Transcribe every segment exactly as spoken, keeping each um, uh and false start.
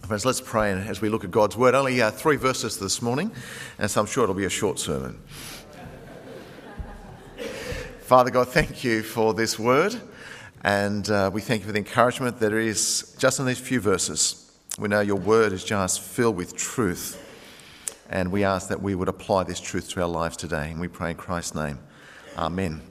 Friends, let's pray as we look at God's word. Only uh, three verses this morning, and so I'm sure it'll be a short sermon. Father God, thank you for this word, and uh, we thank you for the encouragement that there is just in these few verses. We know your word is just filled with truth, and we ask that we would apply this truth to our lives today, and we pray in Christ's name. Amen.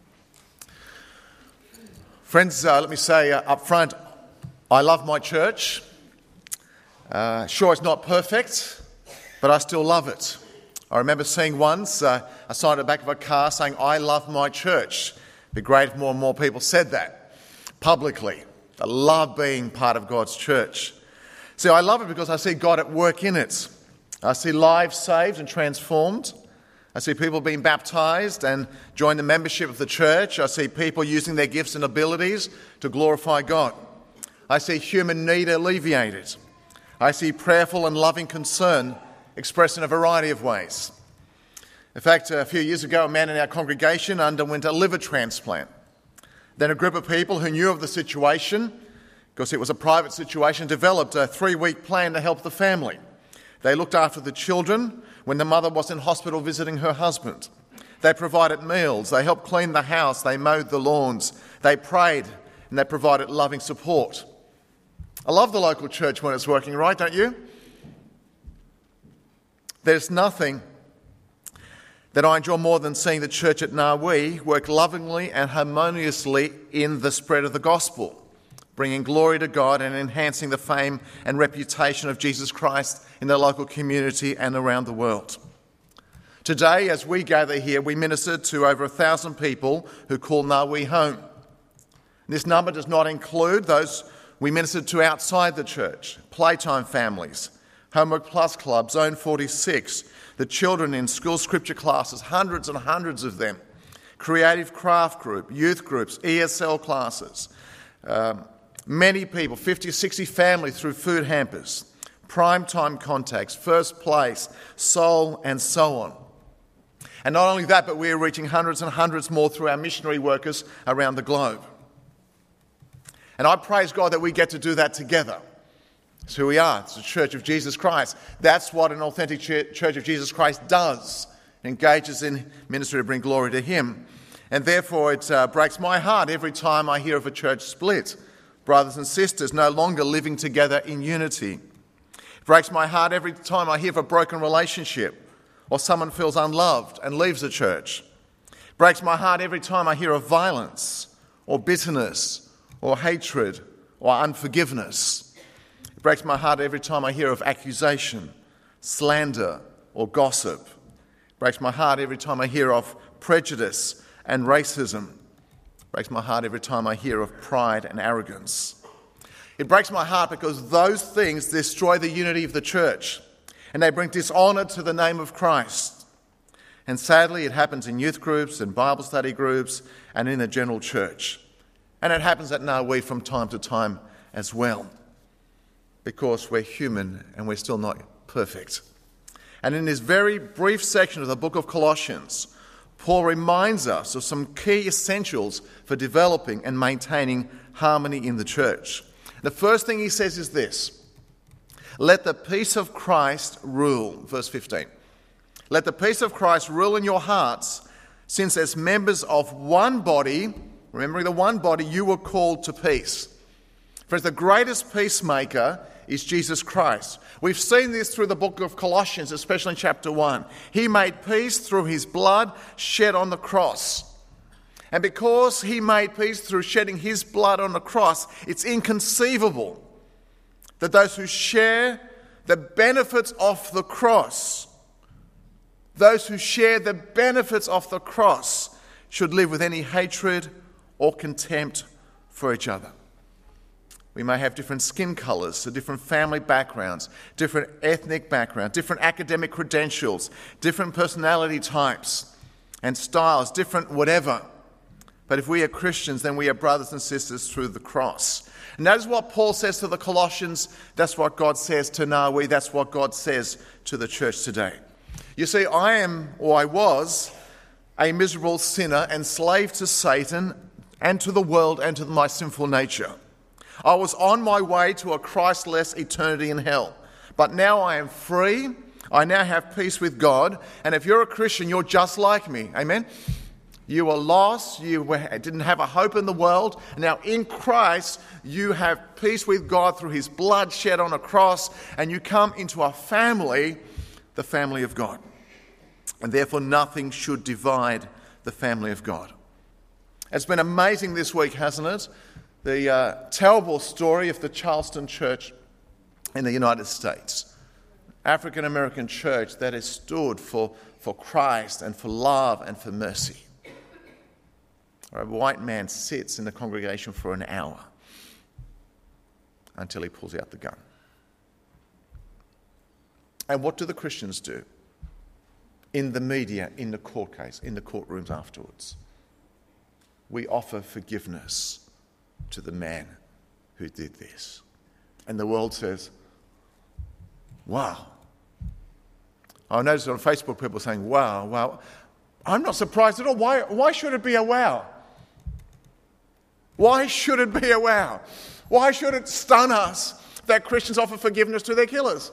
Friends, uh, let me say uh, up front, I love my church. Uh, sure, it's not perfect, but I still love it. I remember seeing once uh, a sign at the back of a car saying, I love my church. It'd be great if more and more people said that publicly. I love being part of God's church. See, I love it because I see God at work in it. I see lives saved and transformed. I see people being baptised and join the membership of the church. I see people using their gifts and abilities to glorify God. I see human need alleviated. I see prayerful and loving concern expressed in a variety of ways. In fact, a few years ago, a man in our congregation underwent a liver transplant. Then a group of people who knew of the situation, because it was a private situation, developed a three-week plan to help the family. They looked after the children when the mother was in hospital visiting her husband. They provided meals, they helped clean the house, they mowed the lawns, they prayed, and they provided loving support. I love the local church when it's working right, don't you? There's nothing that I enjoy more than seeing the church at Narwee work lovingly and harmoniously in the spread of the gospel, bringing glory to God and enhancing the fame and reputation of Jesus Christ in the local community and around the world. Today, as we gather here, we minister to over a thousand people who call Narwee home. This number does not include those we ministered to outside the church, playtime families, Homework Plus Club, Zone forty-six, the children in school scripture classes, hundreds and hundreds of them, creative craft group, youth groups, E S L classes, um, many people, fifty, sixty families through food hampers, prime time contacts, First Place, Soul, and so on. And not only that, but we're reaching hundreds and hundreds more through our missionary workers around the globe. And I praise God that we get to do that together. It's who we are. It's the Church of Jesus Christ. That's what an authentic Church of Jesus Christ does. It engages in ministry to bring glory to Him. And therefore it uh, breaks my heart every time I hear of a church split. Brothers and sisters no longer living together in unity. It breaks my heart every time I hear of a broken relationship or someone feels unloved and leaves the church. It breaks my heart every time I hear of violence or bitterness or hatred, or unforgiveness. It breaks my heart every time I hear of accusation, slander, or gossip. It breaks my heart every time I hear of prejudice and racism. It breaks my heart every time I hear of pride and arrogance. It breaks my heart because those things destroy the unity of the church, and they bring dishonour to the name of Christ. And sadly, it happens in youth groups and Bible study groups and in the general church. And it happens at Narwee from time to time as well, because we're human and we're still not perfect. And in this very brief section of the book of Colossians, Paul reminds us of some key essentials for developing and maintaining harmony in the church. The first thing he says is this: let the peace of Christ rule. Verse fifteen. Let the peace of Christ rule in your hearts, since as members of one body, remembering the one body, you were called to peace. Friends, the greatest peacemaker is Jesus Christ. We've seen this through the book of Colossians, especially in chapter one. He made peace through his blood shed on the cross. And because he made peace through shedding his blood on the cross, it's inconceivable that those who share the benefits of the cross, those who share the benefits of the cross, should live with any hatred or contempt for each other. We may have different skin colours, so different family backgrounds, different ethnic backgrounds, different academic credentials, different personality types and styles, different whatever. But if we are Christians, then we are brothers and sisters through the cross. And that is what Paul says to the Colossians. That's what God says to Narwee. That's what God says to the church today. You see, I am, or I was, a miserable sinner, enslaved to Satan and to the world and to my sinful nature. I was on my way to a Christless eternity in hell. But now I am free. I now have peace with God. And if you're a Christian, you're just like me. Amen? You were lost. You were, didn't have a hope in the world. Now in Christ, you have peace with God through his blood shed on a cross. And you come into a family, the family of God. And therefore nothing should divide the family of God. It's been amazing this week, hasn't it? The uh, terrible story of the Charleston Church in the United States. African American church that has stood for, for Christ and for love and for mercy. A white man sits in the congregation for an hour until he pulls out the gun. And what do the Christians do? In the media, in the court case, in the courtrooms afterwards. We offer forgiveness to the man who did this. And the world says, wow. I noticed on Facebook people saying, wow, wow. I'm not surprised at all. Why, why should it be a wow? Why should it be a wow? Why should it stun us that Christians offer forgiveness to their killers?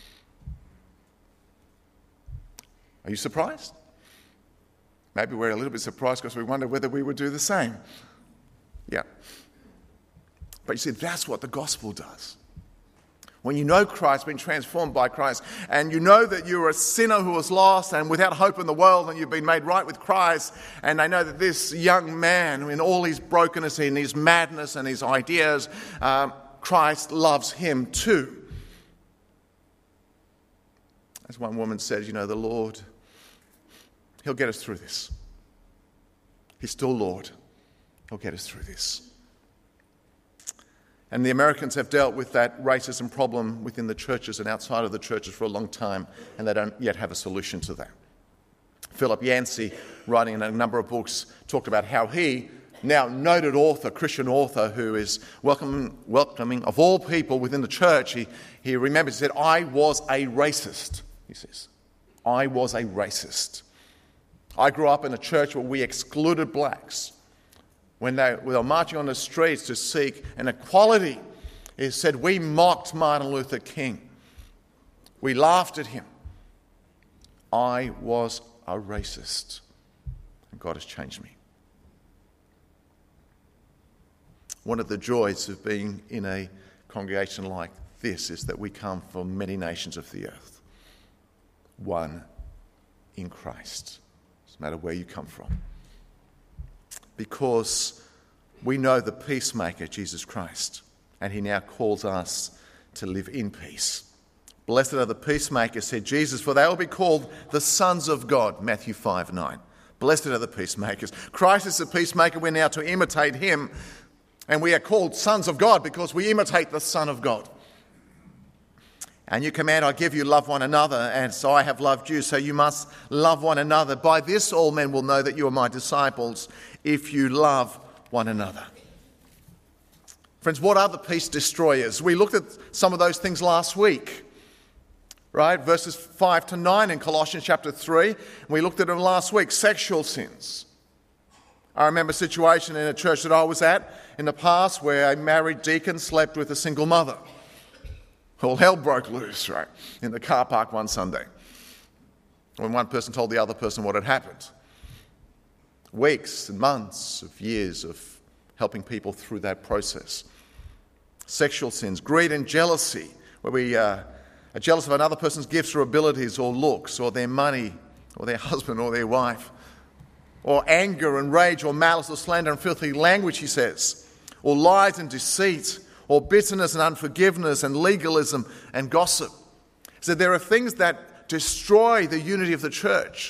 Are you surprised? Maybe we're a little bit surprised because we wonder whether we would do the same. Yeah. But you see, that's what the gospel does. When you know Christ, been transformed by Christ, and you know that you're a sinner who was lost and without hope in the world, and you've been made right with Christ, and they know that this young man, in all his brokenness and his madness and his ideas, um, Christ loves him too. As one woman said, you know, the Lord, he'll get us through this. He's still Lord. He'll get us through this. And the Americans have dealt with that racism problem within the churches and outside of the churches for a long time, and they don't yet have a solution to that. Philip Yancey, writing in a number of books, talked about how he, now noted author, Christian author, who is welcoming, welcoming of all people within the church, he, he remembers, he said, I was a racist, he says. I was a racist. I grew up in a church where we excluded blacks. When they were marching on the streets to seek an equality, it said we mocked Martin Luther King. We laughed at him. I was a racist. And God has changed me. One of the joys of being in a congregation like this is that we come from many nations of the earth. One in Christ. Doesn't matter where you come from. Because we know the peacemaker, Jesus Christ, and he now calls us to live in peace. Blessed are the peacemakers, said Jesus, for they will be called the sons of God, Matthew five nine. Blessed are the peacemakers. Christ is the peacemaker. We're now to imitate him, and we are called sons of God because we imitate the Son of God. And you command, I give you, love one another, and so I have loved you, so you must love one another. By this all men will know that you are my disciples, if you love one another. Friends, what are the peace destroyers? We looked at some of those things last week, right? Verses five to nine in Colossians chapter three. We looked at them last week, sexual sins. I remember a situation in a church that I was at in the past where a married deacon slept with a single mother. All hell broke loose, right, in the car park one Sunday, when one person told the other person what had happened. Weeks and months of years of helping people through that process. Sexual sins, greed and jealousy, where we uh, are jealous of another person's gifts or abilities or looks or their money or their husband or their wife. Or anger and rage or malice or slander and filthy language, he says. Or lies and deceit. Or bitterness and unforgiveness and legalism and gossip. So there are things that destroy the unity of the church.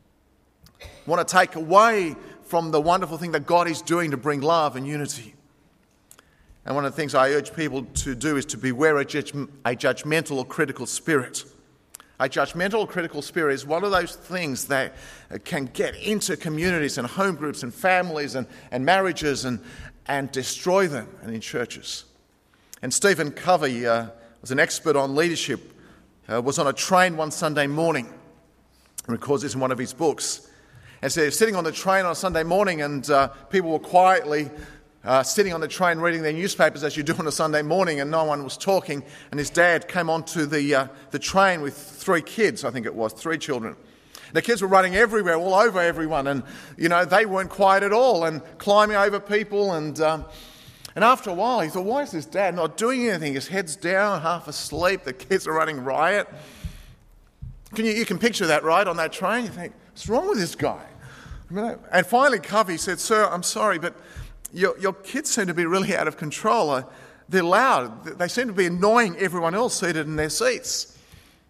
Want to take away from the wonderful thing that God is doing to bring love and unity. And one of the things I urge people to do is to beware a, judge, a judgmental or critical spirit. A judgmental or critical spirit is one of those things that can get into communities and home groups and families and, and marriages and, and destroy them, and in churches. And Stephen Covey uh, was an expert on leadership, uh, was on a train one Sunday morning, and records this in one of his books. And so he was sitting on the train on a Sunday morning, and uh, people were quietly uh, sitting on the train reading their newspapers as you do on a Sunday morning, and no one was talking, and his dad came onto the, uh, the train with three kids, I think it was, three children. The kids were running everywhere, all over everyone, and, you know, they weren't quiet at all, and climbing over people, and um, and after a while, he thought, why is this dad not doing anything? His head's down, half asleep, the kids are running riot. Can you, you can picture that, right, on that train? You think, what's wrong with this guy? I mean, and finally, Covey said, sir, I'm sorry, but your, your kids seem to be really out of control. Uh, they're loud. They seem to be annoying everyone else seated in their seats.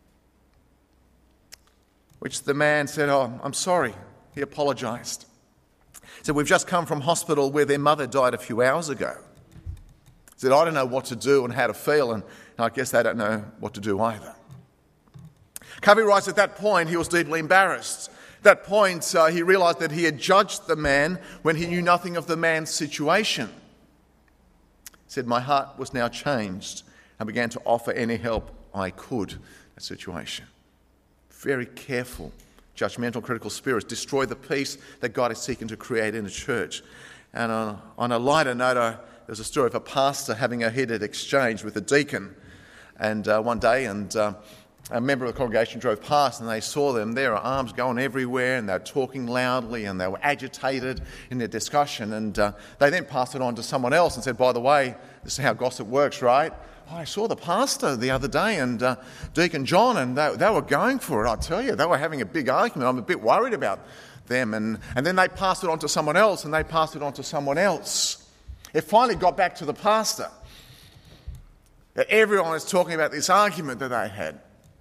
Which the man said, oh, I'm sorry. He apologised. He said, we've just come from hospital where their mother died a few hours ago. He said, I don't know what to do and how to feel, and I guess they don't know what to do either. Covey writes, at that point, he was deeply embarrassed. At that point, uh, he realised that he had judged the man when he knew nothing of the man's situation. He said, my heart was now changed. I began to offer any help I could in that situation. Very careful, judgmental, critical spirits destroy the peace that God is seeking to create in a church. And on, on a lighter note, uh, there's a story of a pastor having a heated exchange with a deacon. And uh, one day, and uh, a member of the congregation drove past, and they saw them. Their arms going everywhere, and they were talking loudly, and they were agitated in their discussion. And uh, they then passed it on to someone else and said, by the way, this is how gossip works, right? Oh, I saw the pastor the other day and uh, Deacon John, and they, they were going for it, I tell you. They were having a big argument. I'm a bit worried about them. And, and then they passed it on to someone else, and they passed it on to someone else. It finally got back to the pastor. That everyone was talking about this argument that they had.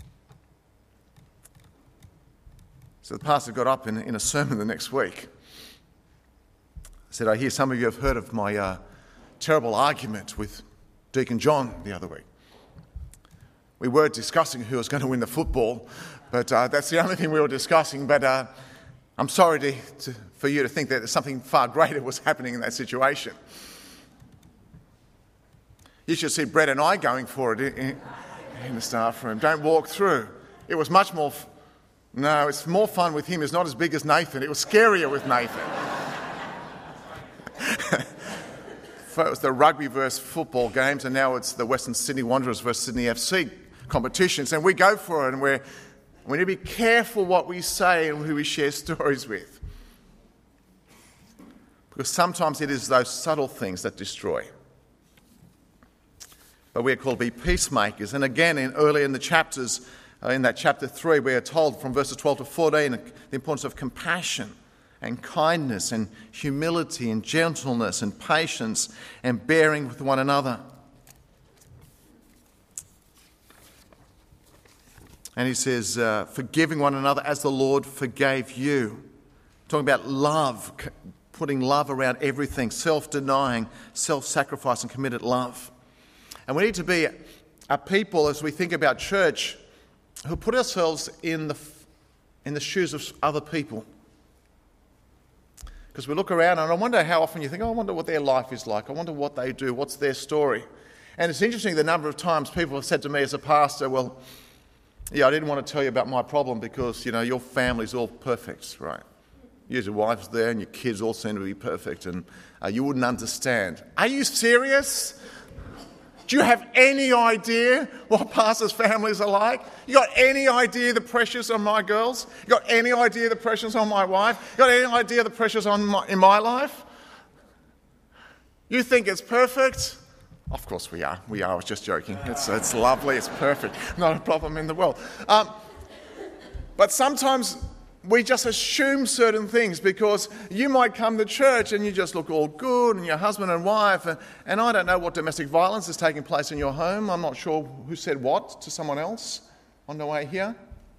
So the pastor got up in, in a sermon the next week. He said, I hear some of you have heard of my uh, terrible argument with Deacon John the other week. We were discussing who was going to win the football, but uh, that's the only thing we were discussing. But uh, I'm sorry to, to, for you to think that something far greater was happening in that situation. You should see Brett and I going for it in, in the staff room. Don't walk through. It was much more... F- no, it's more fun with him. It's not as big as Nathan. It was scarier with Nathan. It was the rugby versus football games, and now it's the Western Sydney Wanderers versus Sydney F C competitions, and we go for it, and we're, we need to be careful what we say and who we share stories with. Because sometimes it is those subtle things that destroy. But we are called to be peacemakers. And again, in, early in the chapters, uh, in that chapter three, we are told from verses twelve to fourteen the importance of compassion and kindness and humility and gentleness and patience and bearing with one another. And he says, uh, forgiving one another as the Lord forgave you. Talking about love, putting love around everything, self-denying, self-sacrifice and committed love. And we need to be a people, as we think about church, who put ourselves in the, in the shoes of other people. Because we look around and I wonder how often you think, oh, I wonder what their life is like. I wonder what they do. What's their story? And it's interesting the number of times people have said to me as a pastor, well, yeah, I didn't want to tell you about my problem because, you know, your family's all perfect, right? Your wife's there and your kids all seem to be perfect and uh, you wouldn't understand. Are you serious? Do you have any idea what pastors' families are like? You got any idea the pressures on my girls? You got any idea the pressures on my wife? You got any idea the pressures on my, in my life? You think it's perfect? Of course we are. We are. I was just joking. It's, it's lovely. It's perfect. Not a problem in the world. Um, but sometimes we just assume certain things because you might come to church and you just look all good and your husband and wife and, and I don't know what domestic violence is taking place in your home. I'm not sure who said what to someone else on the way here.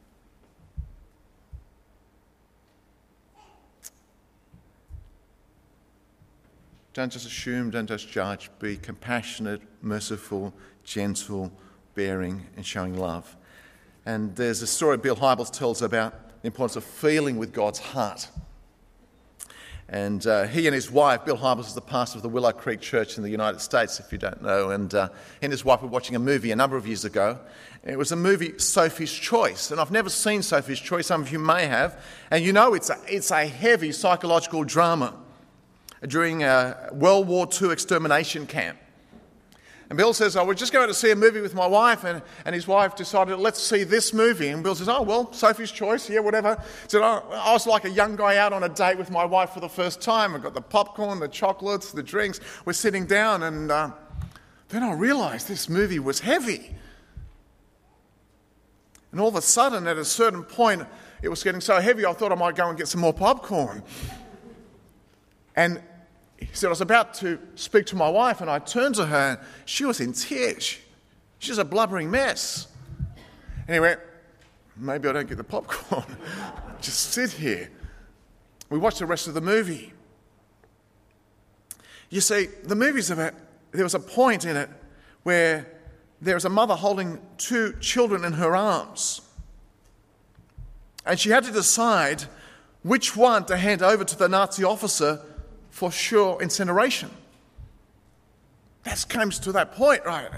Don't just assume, don't just judge. Be compassionate, merciful, gentle, bearing and showing love. And there's a story Bill Hybels tells about the importance of feeling with God's heart. And uh, he and his wife, Bill Hybels is the pastor of the Willow Creek Church in the United States, if you don't know, and uh, he and his wife were watching a movie a number of years ago. And it was the movie Sophie's Choice, and I've never seen Sophie's Choice, some of you may have, and you know it's a, it's a heavy psychological drama during a World War Two extermination camp. And Bill says, I was just going to see a movie with my wife, and, and his wife decided, let's see this movie. And Bill says, oh, well, Sophie's choice, yeah, whatever. He said, oh, I was like a young guy out on a date with my wife for the first time. I've got the popcorn, the chocolates, the drinks. We're sitting down, and uh, then I realised this movie was heavy. And all of a sudden, at a certain point, it was getting so heavy, I thought I might go and get some more popcorn. And he said, I was about to speak to my wife, and I turned to her, and she was in tears. She was a blubbering mess. And he went, maybe I don't get the popcorn. Just sit here. We watched the rest of the movie. You see, the movie's about, there was a point in it where there was a mother holding two children in her arms. And she had to decide which one to hand over to the Nazi officer for sure incineration. That comes to that point, right?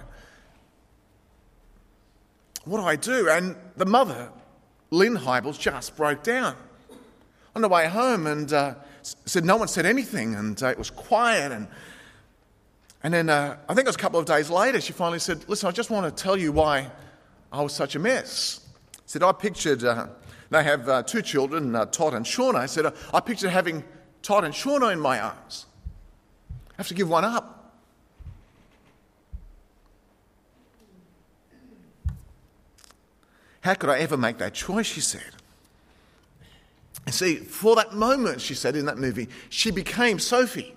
What do I do? And the mother, Lynn Hybels, just broke down on the way home and uh, said no one said anything, and uh, it was quiet. And and then uh, I think it was a couple of days later, she finally said, listen, I just want to tell you why I was such a mess. She said, I pictured, uh, they have uh, two children, uh, Todd and Shauna. I said, I pictured having Todd and Shauna in my arms. I have to give one up. How could I ever make that choice, she said. And see, for that moment, she said in that movie, she became Sophie.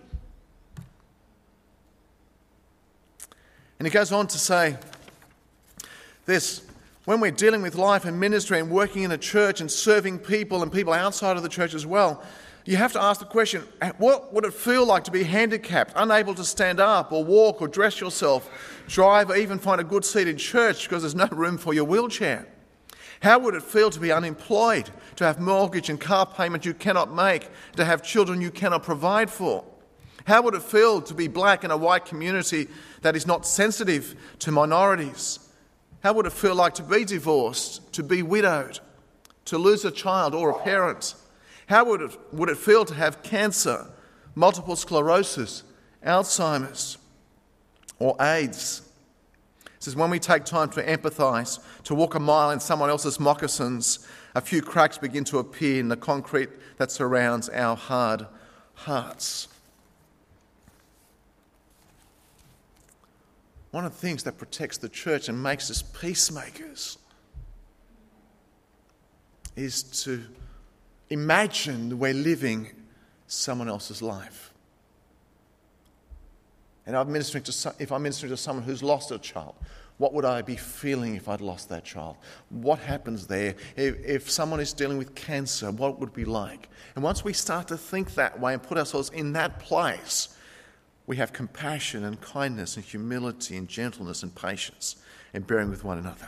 And he goes on to say this, when we're dealing with life and ministry and working in a church and serving people and people outside of the church as well, you have to ask the question, what would it feel like to be handicapped, unable to stand up or walk or dress yourself, drive or even find a good seat in church because there's no room for your wheelchair? How would it feel to be unemployed, to have mortgage and car payment you cannot make, to have children you cannot provide for? How would it feel to be black in a white community that is not sensitive to minorities? How would it feel like to be divorced, to be widowed, to lose a child or a parent? How would it, would it feel to have cancer, multiple sclerosis, Alzheimer's, or AIDS? It says, when we take time to empathise, to walk a mile in someone else's moccasins, a few cracks begin to appear in the concrete that surrounds our hard hearts. One of the things that protects the church and makes us peacemakers is to imagine we're living someone else's life. And I'm ministering to, if I'm ministering to someone who's lost a child, what would I be feeling if I'd lost that child? What happens there? If, if someone is dealing with cancer, what would it be like? And once we start to think that way and put ourselves in that place, we have compassion and kindness and humility and gentleness and patience and bearing with one another.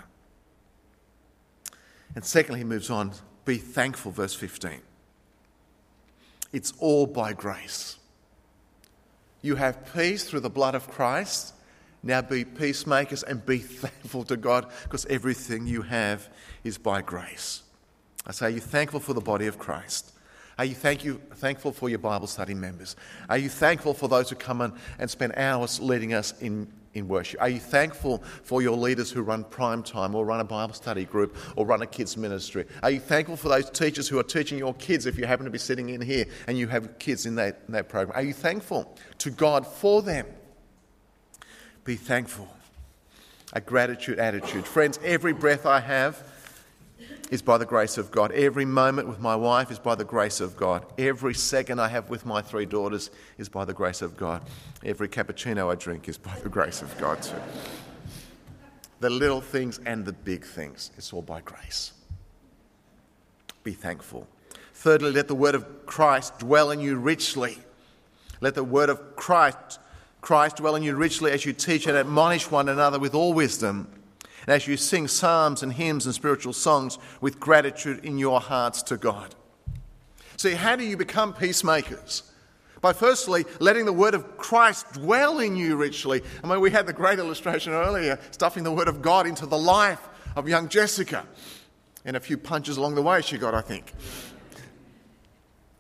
And secondly, he moves on, be thankful, verse fifteen. It's all by grace. You have peace through the blood of Christ. Now be peacemakers and be thankful to God because everything you have is by grace. I say, are you thankful for the body of Christ? Are you thank you thankful for your Bible study members? Are you thankful for those who come in and spend hours leading us in, in worship? Are you thankful for your leaders who run prime time or run a Bible study group or run a kids ministry? Are you thankful for those teachers who are teaching your kids if you happen to be sitting in here and you have kids in that, in that program? Are you thankful to God for them? Be thankful. A gratitude attitude. Friends, every breath I have is by the grace of God. Every moment with my wife is by the grace of God. Every second I have with my three daughters is by the grace of God. Every cappuccino I drink is by the grace of God too. The little things and the big things, it's all by grace. Be thankful. Thirdly, let the word of Christ dwell in you richly. Let the word of Christ, Christ dwell in you richly as you teach and admonish one another with all wisdom, and as you sing psalms and hymns and spiritual songs with gratitude in your hearts to God. See, how do you become peacemakers? By firstly, letting the word of Christ dwell in you richly. I mean, we had the great illustration earlier, stuffing the word of God into the life of young Jessica. And a few punches along the way she got, I think.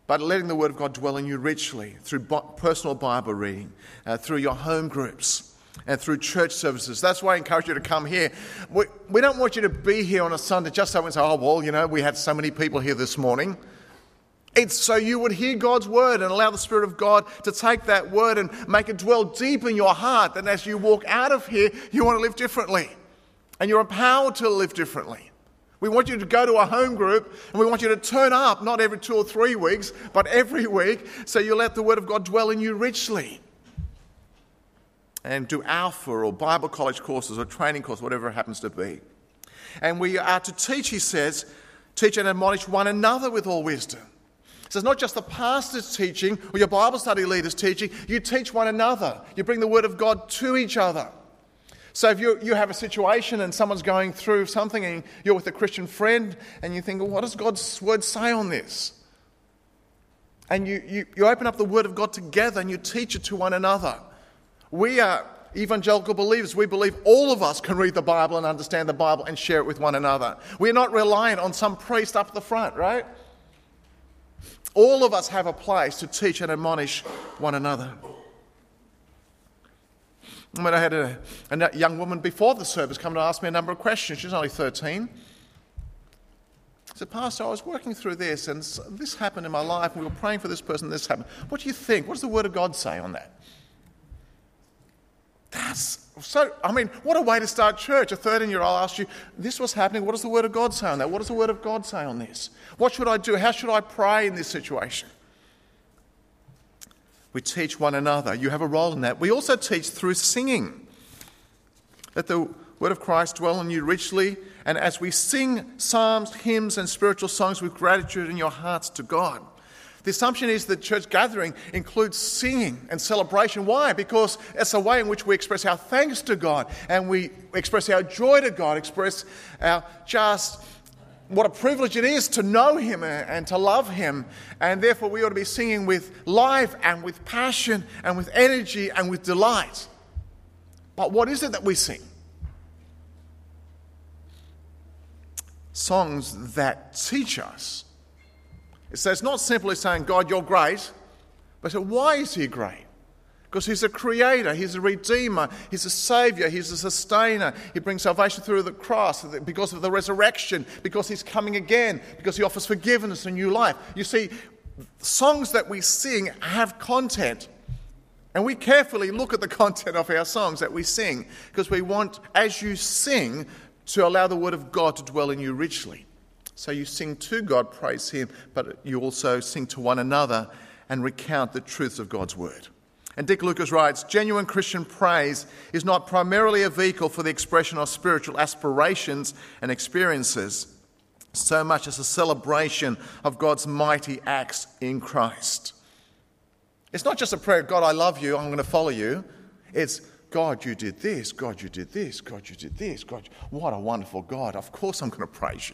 but letting the Word of God dwell in you richly through personal Bible reading, uh, through your home groups, and through church services. That's why I encourage you to come here. We, we don't want you to be here on a Sunday just so we say, oh, well, you know, we had so many people here this morning. It's so you would hear God's Word and allow the Spirit of God to take that Word and make it dwell deep in your heart. That as you walk out of here, you want to live differently. And you're empowered to live differently. We want you to go to a home group and we want you to turn up, not every two or three weeks, but every week, so you let the Word of God dwell in you richly. And do Alpha or Bible college courses or training courses, whatever it happens to be. And we are to teach, he says, teach and admonish one another with all wisdom. So it's not just the pastor's teaching or your Bible study leader's teaching. You teach one another. You bring the Word of God to each other. So if you, you have a situation and someone's going through something and you're with a Christian friend and you think, well, what does God's Word say on this? And you, you, you open up the Word of God together and you teach it to one another. We are evangelical believers. We believe all of us can read the Bible and understand the Bible and share it with one another. We're not reliant on some priest up the front, right? All of us have a place to teach and admonish one another. I mean, I had a, a young woman before the service come to ask me a number of questions. She was only thirteen. I said, Pastor, I was working through this and this happened in my life and we were praying for this person and this happened. What do you think? What does the Word of God say on that? That's so, I mean, what a way to start church. A thirteen-year-old asks you, this was happening, what does the Word of God say on that? What does the Word of God say on this? What should I do? How should I pray in this situation? We teach one another. You have a role in that. We also teach through singing. Let the Word of Christ dwell in you richly. And as we sing psalms, hymns, and spiritual songs with gratitude in your hearts to God. The assumption is that church gathering includes singing and celebration. Why? Because it's a way in which we express our thanks to God and we express our joy to God, express our just what a privilege it is to know Him and to love Him. And therefore we ought to be singing with life and with passion and with energy and with delight. But what is it that we sing? Songs that teach us. So it's not simply saying, God, you're great, but so why is He great? Because He's a creator, He's a redeemer, He's a saviour, He's a sustainer. He brings salvation through the cross because of the resurrection, because He's coming again, because He offers forgiveness and new life. You see, songs that we sing have content. And we carefully look at the content of our songs that we sing because we want, as you sing, to allow the Word of God to dwell in you richly. So you sing to God, praise Him, but you also sing to one another and recount the truths of God's Word. And Dick Lucas writes, genuine Christian praise is not primarily a vehicle for the expression of spiritual aspirations and experiences, so much as a celebration of God's mighty acts in Christ. It's not just a prayer, God, I love you, I'm going to follow you. It's, God, you did this, God, you did this, God, you did this, God, what a wonderful God. Of course I'm going to praise you.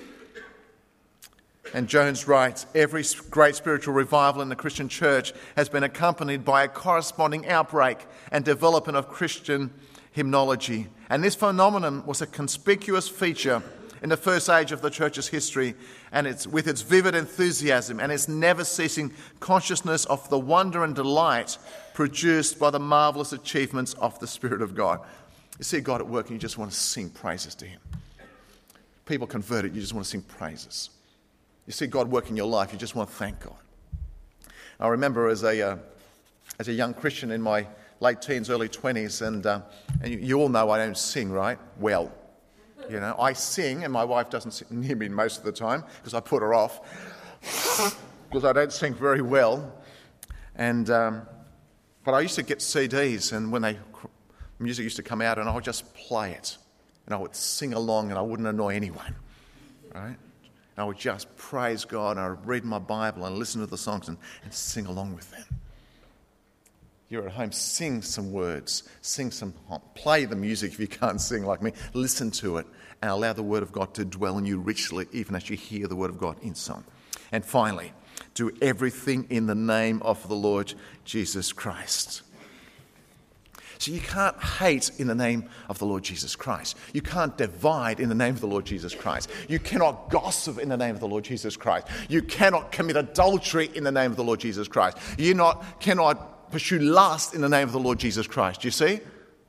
And Jones writes, every great spiritual revival in the Christian church has been accompanied by a corresponding outbreak and development of Christian hymnology. And this phenomenon was a conspicuous feature in the first age of the church's history, and it's with its vivid enthusiasm and its never-ceasing consciousness of the wonder and delight produced by the marvellous achievements of the Spirit of God. You see God at work and you just want to sing praises to Him. People converted, you just want to sing praises. You see God work in your life, you just want to thank God. I remember as a uh, as a young Christian in my late teens, early twenties, and uh, and you, you all know I don't sing, right? Well, you know, I sing, and my wife doesn't sit near me most of the time because I put her off because I don't sing very well. And um, but I used to get C Ds, and when they music used to come out, and I would just play it, and I would sing along, and I wouldn't annoy anyone, right? I would just praise God, and I would read my Bible and listen to the songs and, and sing along with them. You're at home, sing some words, sing some, play the music if you can't sing like me, listen to it, and allow the Word of God to dwell in you richly, even as you hear the Word of God in song. And finally, do everything in the name of the Lord Jesus Christ. So you can't hate in the name of the Lord Jesus Christ. You can't divide in the name of the Lord Jesus Christ. You cannot gossip in the name of the Lord Jesus Christ. You cannot commit adultery in the name of the Lord Jesus Christ. You not, cannot pursue lust in the name of the Lord Jesus Christ. You see?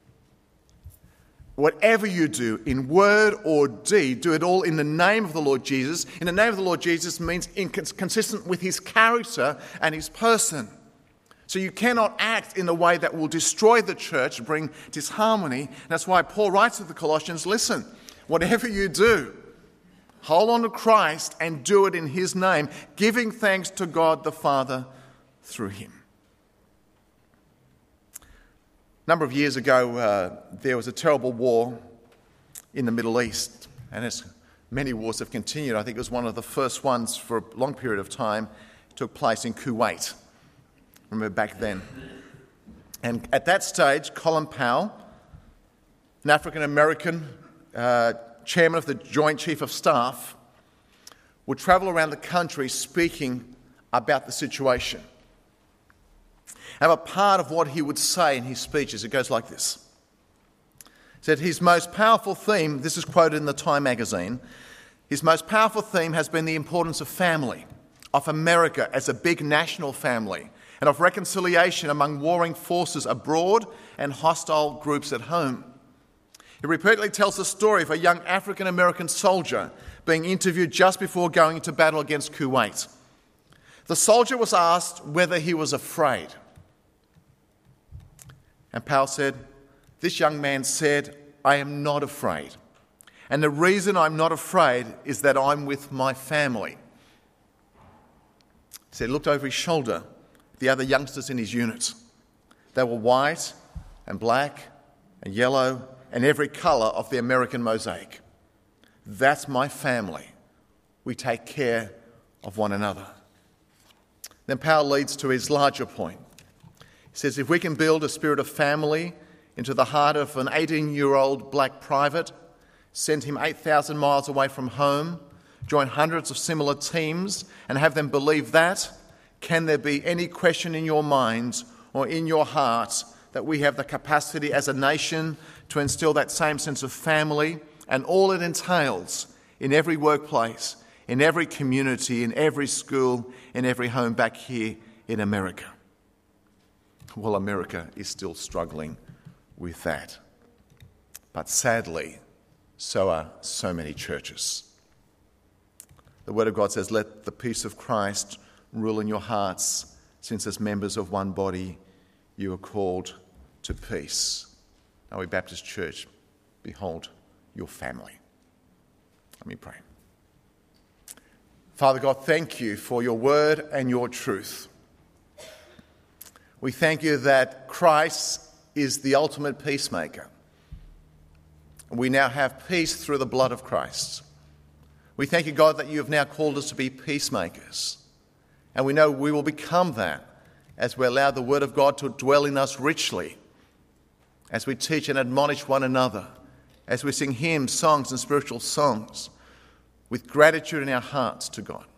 Whatever you do, in word or deed, do it all in the name of the Lord Jesus. In the name of the Lord Jesus means consistent with his character and his person. So you cannot act in a way that will destroy the church, bring disharmony. That's why Paul writes to the Colossians, listen, whatever you do, hold on to Christ and do it in his name, giving thanks to God the Father through him. A number of years ago, uh, there was a terrible war in the Middle East, and as many wars have continued, I think it was one of the first ones for a long period of time. It took place in Kuwait. Remember back then. And at that stage, Colin Powell, an African-American uh, chairman of the Joint Chief of Staff, would travel around the country speaking about the situation. And a part of what he would say in his speeches, it goes like this. He said his most powerful theme, this is quoted in the Time magazine, his most powerful theme has been the importance of family, of America as a big national family, and of reconciliation among warring forces abroad and hostile groups at home. He repeatedly tells the story of a young African-American soldier being interviewed just before going into battle against Kuwait. The soldier was asked whether he was afraid. And Powell said, this young man said, I am not afraid. And the reason I'm not afraid is that I'm with my family. He said he looked over his shoulder at the other youngsters in his unit. They were white and black and yellow and every colour of the American mosaic. That's my family. We take care of one another. Then Powell leads to his larger point. He says, if we can build a spirit of family into the heart of an eighteen-year-old black private, send him eight thousand miles away from home, join hundreds of similar teams, and have them believe that, can there be any question in your minds or in your hearts that we have the capacity as a nation to instill that same sense of family and all it entails in every workplace, in every community, in every school, in every home back here in America? Well, America is still struggling with that. But sadly, so are so many churches. The Word of God says, let the peace of Christ rule in your hearts, since as members of one body you are called to peace. Now, we Baptist Church, behold your family. Let me pray. Father God, thank you for your word and your truth. We thank you that Christ is the ultimate peacemaker. We now have peace through the blood of Christ. We thank you, God, that you have now called us to be peacemakers. And we know we will become that as we allow the word of God to dwell in us richly, as we teach and admonish one another, as we sing hymns, songs and spiritual songs with gratitude in our hearts to God.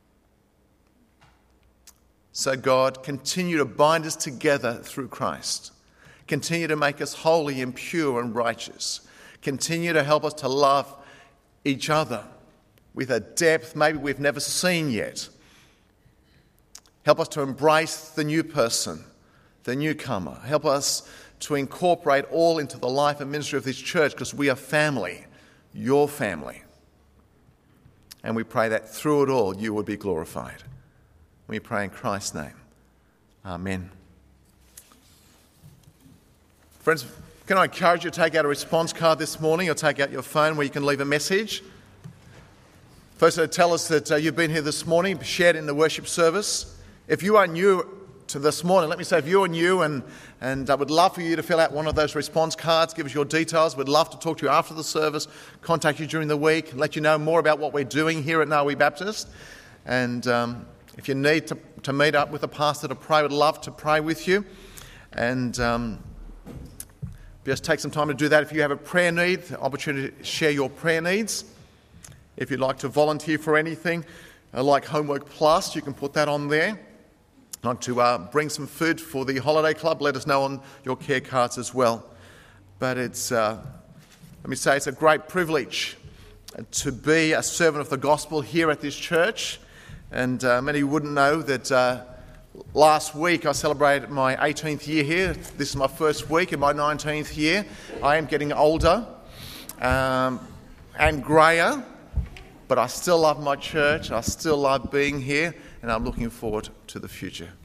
So God, continue to bind us together through Christ. Continue to make us holy and pure and righteous. Continue to help us to love each other with a depth maybe we've never seen yet. Help us to embrace the new person, the newcomer. Help us to incorporate all into the life and ministry of this church, because we are family, your family. And we pray that through it all you would be glorified. We pray in Christ's name. Amen. Friends, can I encourage you to take out a response card this morning, or take out your phone where you can leave a message? First, uh, tell us that uh, you've been here this morning, shared in the worship service. If you are new to this morning, let me say, if you are new, and, and I would love for you to fill out one of those response cards, give us your details. We'd love to talk to you after the service, contact you during the week, let you know more about what we're doing here at Narwee Baptist. And um, if you need to, to meet up with a pastor to pray, we'd love to pray with you. And um, just take some time to do that. If you have a prayer need, the opportunity to share your prayer needs. If you'd like to volunteer for anything, uh, like Homework Plus, you can put that on there. not to uh, bring some food for the holiday club, let us know on your care cards as well. But it's, uh, let me say, it's a great privilege to be a servant of the gospel here at this church. And uh, many wouldn't know that uh, last week I celebrated my eighteenth year here. This is my first week in my nineteenth year. I am getting older um, and greyer, but I still love my church. I still love being here, and I'm looking forward to the future.